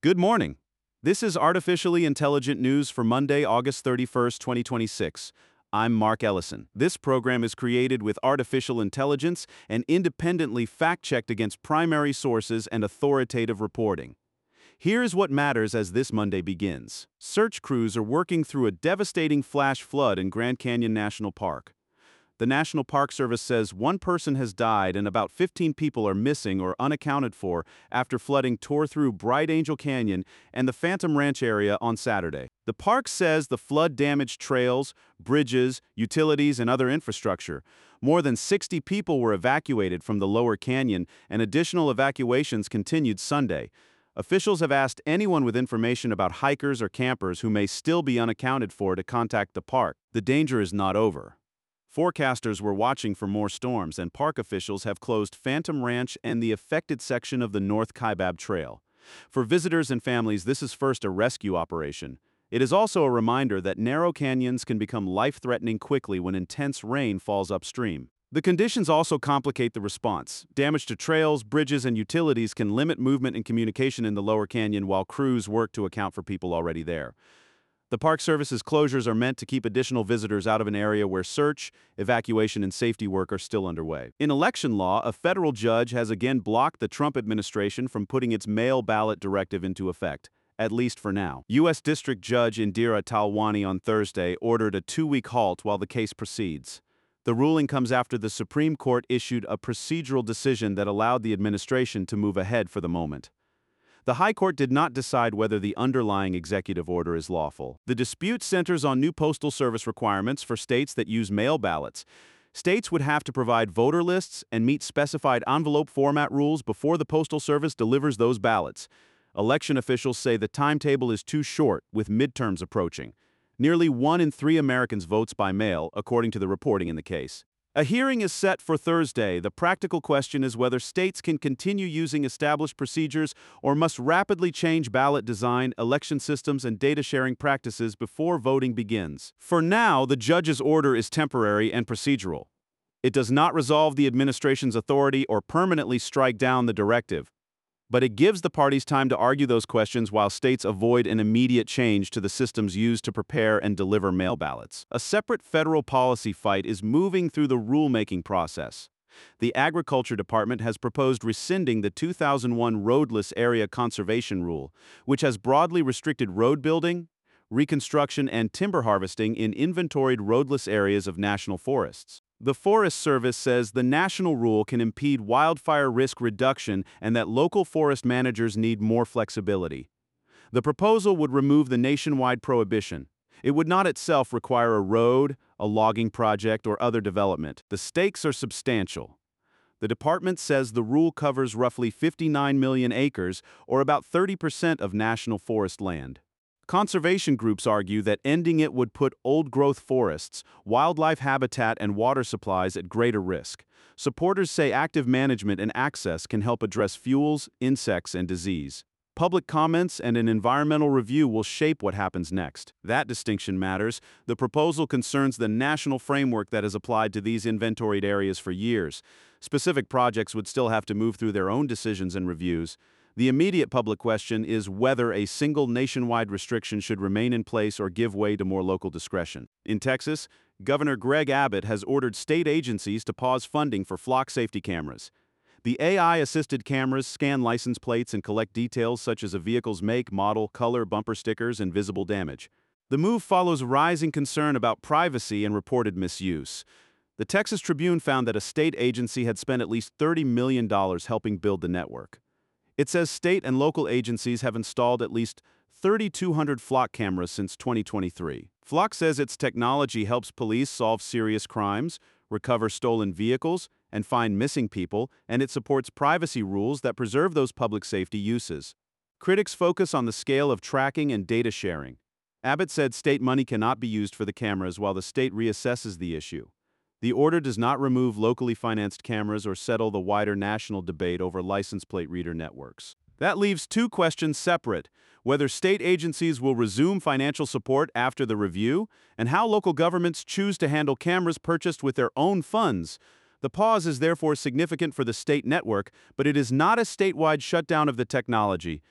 Good morning. This is Artificially Intelligent News for Monday, August 31st, 2026. I'm Mark Ellison. This program is created with artificial intelligence and independently fact-checked against primary sources and authoritative reporting. Here's what matters as this Monday begins. Search crews are working through a devastating flash flood in Grand Canyon National Park. The National Park Service says one person has died and about 15 people are missing or unaccounted for after flooding tore through Bright Angel Canyon and the Phantom Ranch area on Saturday. The park says the flood damaged trails, bridges, utilities, and other infrastructure. More than 60 people were evacuated from the lower canyon, and additional evacuations continued Sunday. Officials have asked anyone with information about hikers or campers who may still be unaccounted for to contact the park. The danger is not over. Forecasters were watching for more storms, and park officials have closed Phantom Ranch and the affected section of the North Kaibab Trail. For visitors and families, this is first a rescue operation. It is also a reminder that narrow canyons can become life-threatening quickly when intense rain falls upstream. The conditions also complicate the response. Damage to trails, bridges, and utilities can limit movement and communication in the lower canyon while crews work to account for people already there. The Park Service's closures are meant to keep additional visitors out of an area where search, evacuation, and safety work are still underway. In election law, a federal judge has again blocked the Trump administration from putting its mail ballot directive into effect, at least for now. U.S. District Judge Indira Talwani on Thursday ordered a two-week halt while the case proceeds. The ruling comes after the Supreme Court issued a procedural decision that allowed the administration to move ahead for the moment. The High Court did not decide whether the underlying executive order is lawful. The dispute centers on new Postal Service requirements for states that use mail ballots. States would have to provide voter lists and meet specified envelope format rules before the Postal Service delivers those ballots. Election officials say the timetable is too short, with midterms approaching. Nearly 1 in 3 Americans votes by mail, according to the reporting in the case. A hearing is set for Thursday. The practical question is whether states can continue using established procedures or must rapidly change ballot design, election systems, and data sharing practices before voting begins. For now, the judge's order is temporary and procedural. It does not resolve the administration's authority or permanently strike down the directive, but it gives the parties time to argue those questions while states avoid an immediate change to the systems used to prepare and deliver mail ballots. A separate federal policy fight is moving through the rulemaking process. The Agriculture Department has proposed rescinding the 2001 Roadless Area Conservation Rule, which has broadly restricted road building, reconstruction, and timber harvesting in inventoried roadless areas of national forests. The Forest Service says the national rule can impede wildfire risk reduction and that local forest managers need more flexibility. The proposal would remove the nationwide prohibition. It would not itself require a road, a logging project, or other development. The stakes are substantial. The department says the rule covers roughly 59 million acres, or about 30% of national forest land. Conservation groups argue that ending it would put old-growth forests, wildlife habitat, and water supplies at greater risk. Supporters say active management and access can help address fuels, insects, and disease. Public comments and an environmental review will shape what happens next. That distinction matters. The proposal concerns the national framework that has applied to these inventoried areas for years. Specific projects would still have to move through their own decisions and reviews. The immediate public question is whether a single nationwide restriction should remain in place or give way to more local discretion. In Texas, Governor Greg Abbott has ordered state agencies to pause funding for flock safety cameras. The AI-assisted cameras scan license plates and collect details such as a vehicle's make, model, color, bumper stickers, and visible damage. The move follows rising concern about privacy and reported misuse. The Texas Tribune found that a state agency had spent at least $30 million helping build the network. It says state and local agencies have installed at least 3,200 Flock cameras since 2023. Flock says its technology helps police solve serious crimes, recover stolen vehicles, and find missing people, and it supports privacy rules that preserve those public safety uses. Critics focus on the scale of tracking and data sharing. Abbott said state money cannot be used for the cameras while the state reassesses the issue. The order does not remove locally financed cameras or settle the wider national debate over license plate reader networks. That leaves two questions separate: whether state agencies will resume financial support after the review, and how local governments choose to handle cameras purchased with their own funds. The pause is therefore significant for the state network, but it is not a statewide shutdown of the technology.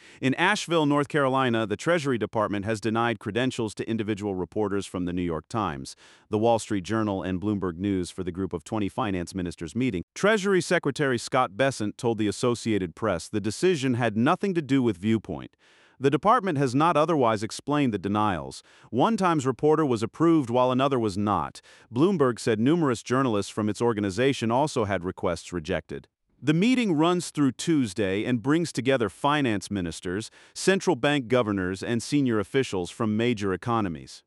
In Asheville, North Carolina, the Treasury Department has denied credentials to individual reporters from the New York Times, the Wall Street Journal, and Bloomberg News for the Group of 20 finance ministers meeting. Treasury Secretary Scott Bessent told the Associated Press the decision had nothing to do with Viewpoint. The department has not otherwise explained the denials. One Times reporter was approved while another was not. Bloomberg said numerous journalists from its organization also had requests rejected. The meeting runs through Tuesday and brings together finance ministers, central bank governors, and senior officials from major economies.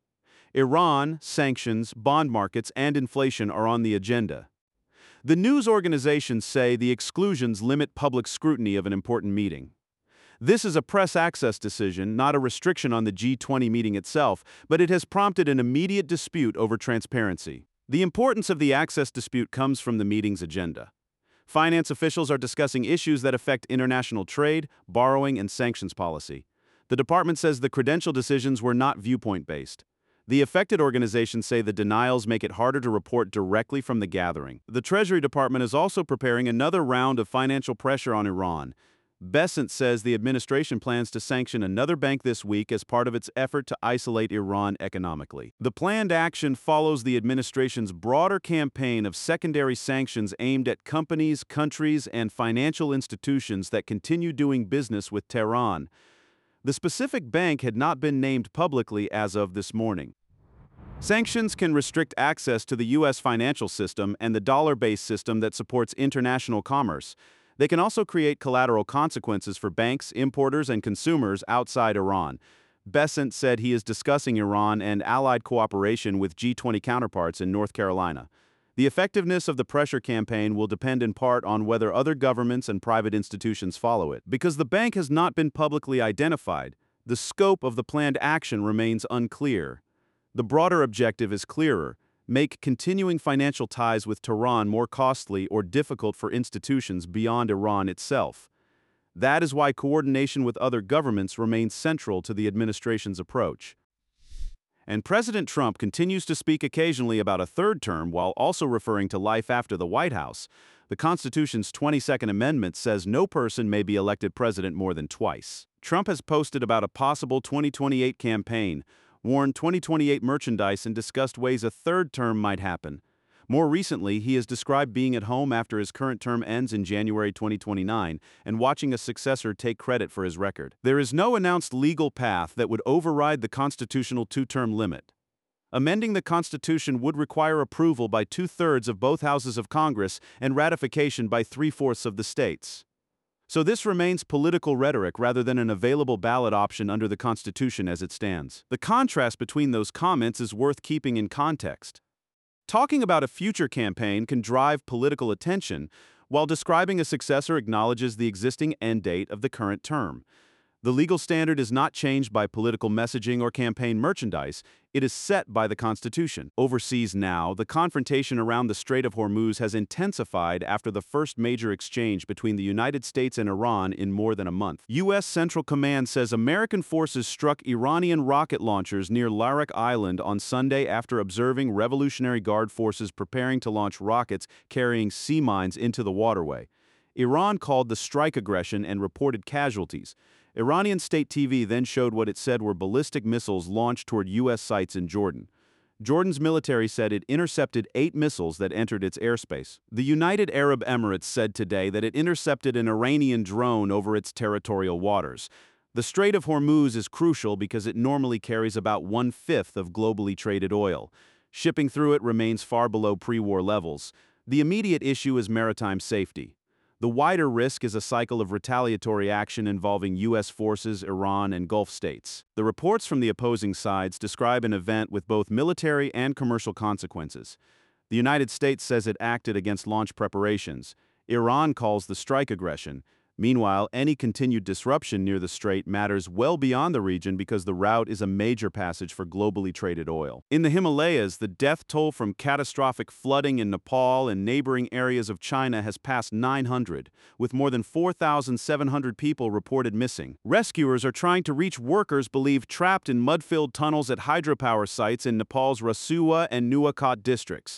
Iran, sanctions, bond markets, and inflation are on the agenda. The news organizations say the exclusions limit public scrutiny of an important meeting. This is a press access decision, not a restriction on the G20 meeting itself, but it has prompted an immediate dispute over transparency. The importance of the access dispute comes from the meeting's agenda. Finance officials are discussing issues that affect international trade, borrowing, and sanctions policy. The department says the credential decisions were not viewpoint-based. The affected organizations say the denials make it harder to report directly from the gathering. The Treasury Department is also preparing another round of financial pressure on Iran. Bessent says the administration plans to sanction another bank this week as part of its effort to isolate Iran economically. The planned action follows the administration's broader campaign of secondary sanctions aimed at companies, countries, and financial institutions that continue doing business with Tehran. The specific bank had not been named publicly as of this morning. Sanctions can restrict access to the U.S. financial system and the dollar-based system that supports international commerce. They can also create collateral consequences for banks, importers, and consumers outside Iran. Bessent said he is discussing Iran and allied cooperation with G20 counterparts in North Carolina. The effectiveness of the pressure campaign will depend in part on whether other governments and private institutions follow it. Because the bank has not been publicly identified, the scope of the planned action remains unclear. The broader objective is clearer: make continuing financial ties with Tehran more costly or difficult for institutions beyond Iran itself. That is why coordination with other governments remains central to the administration's approach. And President Trump continues to speak occasionally about a third term while also referring to life after the White House. The Constitution's 22nd Amendment says no person may be elected president more than twice. Trump has posted about a possible 2028 campaign, worn 2028 merchandise, and discussed ways a third term might happen. More recently, he has described being at home after his current term ends in January 2029 and watching a successor take credit for his record. There is no announced legal path that would override the constitutional two-term limit. Amending the Constitution would require approval by 2/3 of both houses of Congress and ratification by 3/4 of the states. So this remains political rhetoric rather than an available ballot option under the Constitution as it stands. The contrast between those comments is worth keeping in context. Talking about a future campaign can drive political attention, while describing a successor acknowledges the existing end date of the current term. The legal standard is not changed by political messaging or campaign merchandise. It is set by the Constitution. Overseas now, the confrontation around the Strait of Hormuz has intensified after the first major exchange between the United States and Iran in more than a month. U.S. Central Command says American forces struck Iranian rocket launchers near Larak Island on Sunday after observing Revolutionary Guard forces preparing to launch rockets carrying sea mines into the waterway. Iran called the strike aggression and reported casualties. Iranian state TV then showed what it said were ballistic missiles launched toward U.S. sites in Jordan. Jordan's military said it intercepted 8 missiles that entered its airspace. The United Arab Emirates said today that it intercepted an Iranian drone over its territorial waters. The Strait of Hormuz is crucial because it normally carries about 1/5 of globally traded oil. Shipping through it remains far below pre-war levels. The immediate issue is maritime safety. The wider risk is a cycle of retaliatory action involving U.S. forces, Iran, and Gulf states. The reports from the opposing sides describe an event with both military and commercial consequences. The United States says it acted against launch preparations. Iran calls the strike aggression. Meanwhile, any continued disruption near the strait matters well beyond the region because the route is a major passage for globally traded oil. In the Himalayas, the death toll from catastrophic flooding in Nepal and neighboring areas of China has passed 900, with more than 4,700 people reported missing. Rescuers are trying to reach workers believed trapped in mud-filled tunnels at hydropower sites in Nepal's Rasuwa and Nuwakot districts.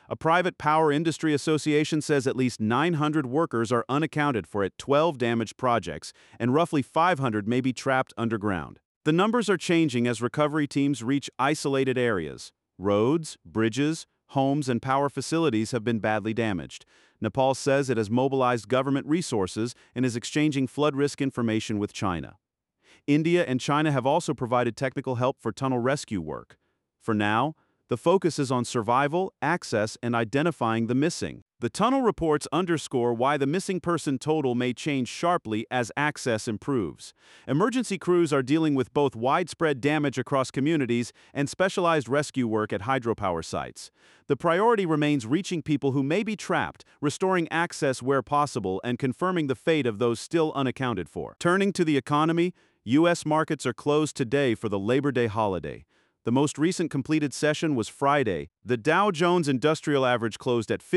A private power industry association says at least 900 workers are unaccounted for at 12 damaged projects, and roughly 500 may be trapped underground. The numbers are changing as recovery teams reach isolated areas. Roads, bridges, homes, and power facilities have been badly damaged. Nepal says it has mobilized government resources and is exchanging flood risk information with China. India and China have also provided technical help for tunnel rescue work. For now, the focus is on survival, access, and identifying the missing. The tunnel reports underscore why the missing person total may change sharply as access improves. Emergency crews are dealing with both widespread damage across communities and specialized rescue work at hydropower sites. The priority remains reaching people who may be trapped, restoring access where possible, and confirming the fate of those still unaccounted for. Turning to the economy, U.S. markets are closed today for the Labor Day holiday. The most recent completed session was Friday. The Dow Jones Industrial Average closed at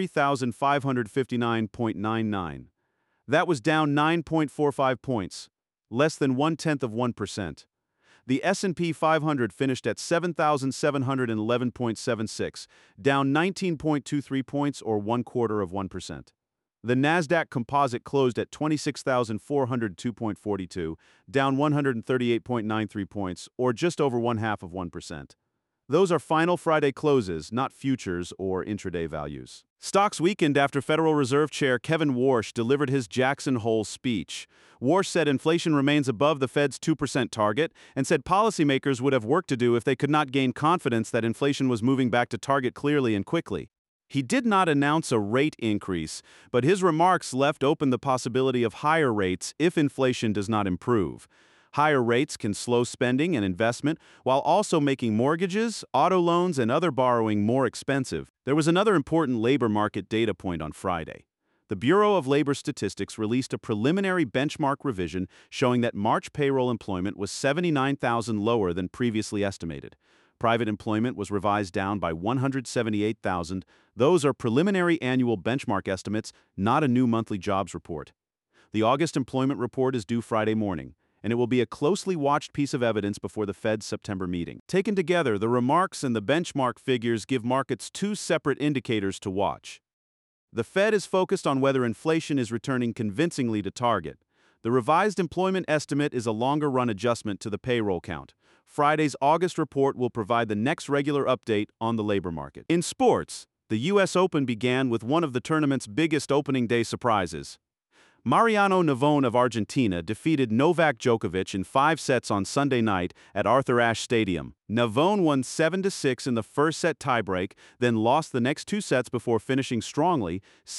53,559.99. That was down 9.45 points, less than 0.1%. The S&P 500 finished at 7,711.76, down 19.23 points or 0.25%. The Nasdaq Composite closed at 26,402.42, down 138.93 points, or just over 0.5%. Those are final Friday closes, not futures or intraday values. Stocks weakened after Federal Reserve Chair Kevin Warsh delivered his Jackson Hole speech. Warsh said inflation remains above the Fed's 2% target and said policymakers would have work to do if they could not gain confidence that inflation was moving back to target clearly and quickly. He did not announce a rate increase, but his remarks left open the possibility of higher rates if inflation does not improve. Higher rates can slow spending and investment while also making mortgages, auto loans, and other borrowing more expensive. There was another important labor market data point on Friday. The Bureau of Labor Statistics released a preliminary benchmark revision showing that March payroll employment was 79,000 lower than previously estimated. Private employment was revised down by 178,000. Those are preliminary annual benchmark estimates, not a new monthly jobs report. The August employment report is due Friday morning, and it will be a closely watched piece of evidence before the Fed's September meeting. Taken together, the remarks and the benchmark figures give markets two separate indicators to watch. The Fed is focused on whether inflation is returning convincingly to target. The revised employment estimate is a longer-run adjustment to the payroll count. Friday's August report will provide the next regular update on the labor market. In sports, the U.S. Open began with one of the tournament's biggest opening day surprises. Mariano Navone of Argentina defeated Novak Djokovic in 5 sets on Sunday night at Arthur Ashe Stadium. Navone won 7-6 in the first set tiebreak, then lost the next 2 sets before finishing strongly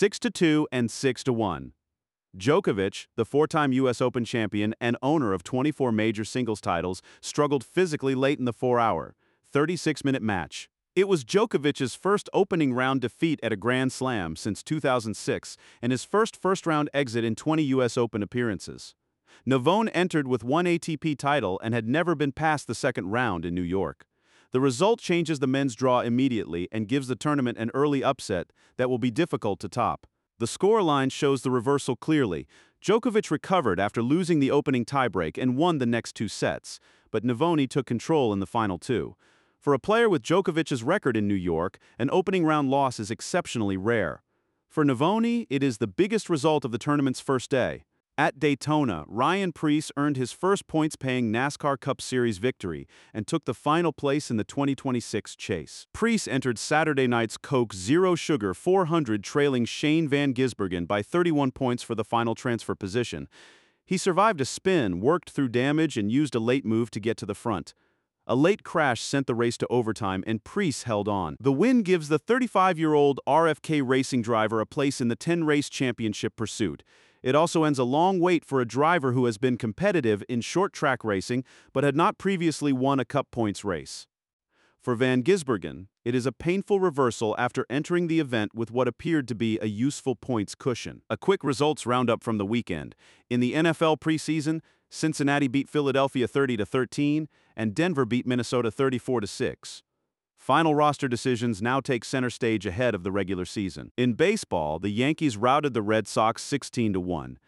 6-2 and 6-1. Djokovic, the 4-time U.S. Open champion and owner of 24 major singles titles, struggled physically late in the 4-hour, 36-minute match. It was Djokovic's first opening round defeat at a Grand Slam since 2006 and his first-round exit in 20 U.S. Open appearances. Navone entered with 1 ATP title and had never been past the second round in New York. The result changes the men's draw immediately and gives the tournament an early upset that will be difficult to top. The scoreline shows the reversal clearly. Djokovic recovered after losing the opening tiebreak and won the next 2 sets, but Navone took control in the final 2. For a player with Djokovic's record in New York, an opening round loss is exceptionally rare. For Navone, it is the biggest result of the tournament's first day. At Daytona, Ryan Preece earned his first points-paying NASCAR Cup Series victory and took the final place in the 2026 chase. Preece entered Saturday night's Coke Zero Sugar 400 trailing Shane Van Gisbergen by 31 points for the final transfer position. He survived a spin, worked through damage, and used a late move to get to the front. A late crash sent the race to overtime, and Preece held on. The win gives the 35-year-old RFK Racing driver a place in the 10-race championship pursuit. It also ends a long wait for a driver who has been competitive in short-track racing but had not previously won a Cup Points race. For Van Gisbergen, it is a painful reversal after entering the event with what appeared to be a useful points cushion. A quick results roundup from the weekend. In the NFL preseason, Cincinnati beat Philadelphia 30-13, and Denver beat Minnesota 34-6. Final roster decisions now take center stage ahead of the regular season. In baseball, the Yankees routed the Red Sox 16-1.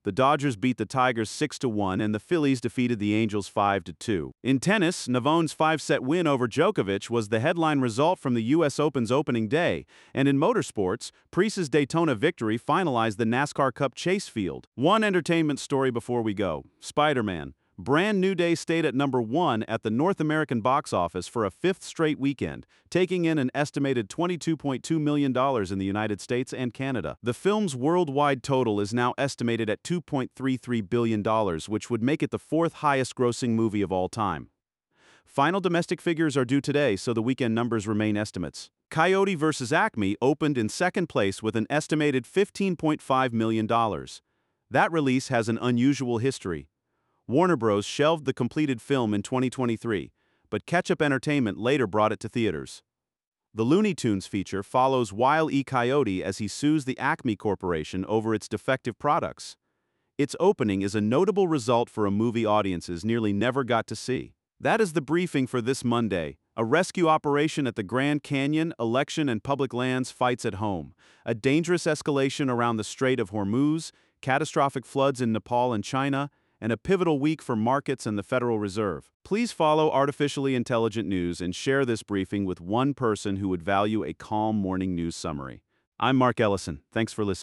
The Dodgers beat the Tigers 6-1, and the Phillies defeated the Angels 5-2. In tennis, Navon's 5-set win over Djokovic was the headline result from the U.S. Open's opening day, and in motorsports, Preece's Daytona victory finalized the NASCAR Cup chase field. One entertainment story before we go. Spider-Man. Brand New Day stayed at #1 at the North American box office for a fifth straight weekend, taking in an estimated $22.2 million in the United States and Canada. The film's worldwide total is now estimated at $2.33 billion, which would make it the fourth highest-grossing movie of all time. Final domestic figures are due today, so the weekend numbers remain estimates. Coyote vs. Acme opened in second place with an estimated $15.5 million. That release has an unusual history. Warner Bros. Shelved the completed film in 2023, but Ketchup Entertainment later brought it to theaters. The Looney Tunes feature follows Wile E. Coyote as he sues the Acme Corporation over its defective products. Its opening is a notable result for a movie audiences nearly never got to see. That is the briefing for this Monday. A rescue operation at the Grand Canyon, election and public lands fights at home. A dangerous escalation around the Strait of Hormuz, catastrophic floods in Nepal and China, and a pivotal week for markets and the Federal Reserve. Please follow Artificially Intelligent News and share this briefing with one person who would value a calm morning news summary. I'm Mark Ellison. Thanks for listening.